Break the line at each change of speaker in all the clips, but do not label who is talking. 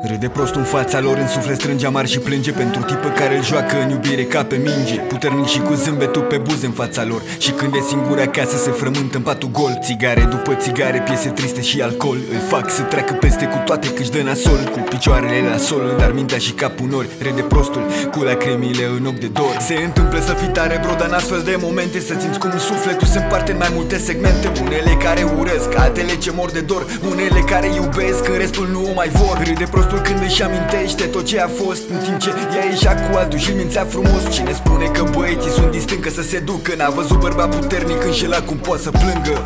Râde prost în fața lor, în suflet strânge amar și plânge pentru tipă care îl joacă în iubire ca pe minge. Puternic și cu zâmbetul pe buze în fața lor. Și când e singur acasă se frământă în patul gol. Țigare după țigare, piese triste și alcool îl fac să treacă peste cu toate că-și dă nasol. Cu picioarele la sol, dar mintea și capul nori. Râde prostul cu lacrimile în ochi de dor. Se întâmplă să fii tare bro, dar în astfel de momente să simți cum sufletul se împarte în mai multe segmente. Unele care urăsc, altele ce mor de dor. Unele care iubesc, în restul nu o mai vor. Râde prostul când își amintește tot ce a fost, în timp ce ea ieșea cu altul și-l mințea frumos. Cine spune că băieții sunt distrâncă să se ducă, n-a văzut bărbat puternic înșelat cum poate să plângă.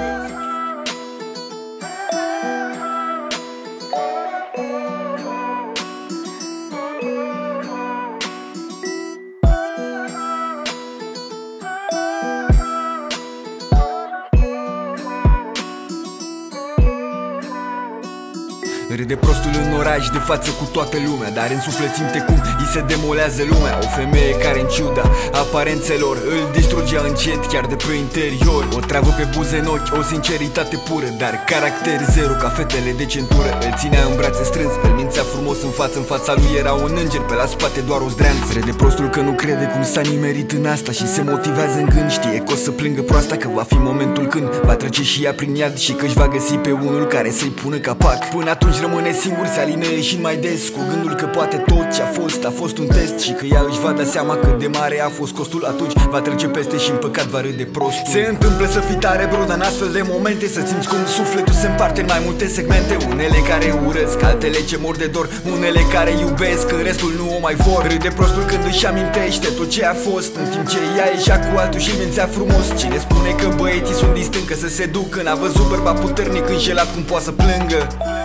Râde prostul în oraș de față cu toată lumea, dar în suflet simte cum îi se demolează lumea. O femeie care în ciuda aparențelor îl distrugea încet chiar de pe interior. O travă pe buze în ochi, o sinceritate pură, dar caracter zero ca fetele de centură. Îl ținea în brațe strâns, îl mințea frumos în fața lui era un înger, pe la spate doar o zdreanță. Râde prostul că nu crede cum s-a nimerit în asta și se motivează în gând. Știe că o să plângă proasta, că va fi momentul când va trece și ea prin iad și că își va găsi pe unul care să-i pună capac. Până atunci rămâne singur, se alinee și mai des, cu gândul că poate tot ce a fost un test și că ea își va da seama cât de mare a fost costul. Atunci va trece peste și în păcat va râde prostul. Se întâmplă să fii tare bro, dar în astfel de momente să simți cum sufletul se împarte în mai multe segmente. Unele care urăsc, altele ce mor de dor. Unele care iubesc, în restul nu o mai vor. Râde prostul când își amintește tot ce a fost, în timp ce ea ieșea cu altul și-l mințea frumos. Cine spune că băieții sunt distrâncă să se ducă, n-a văzut bărbat puternic înșelat cum poate să plângă.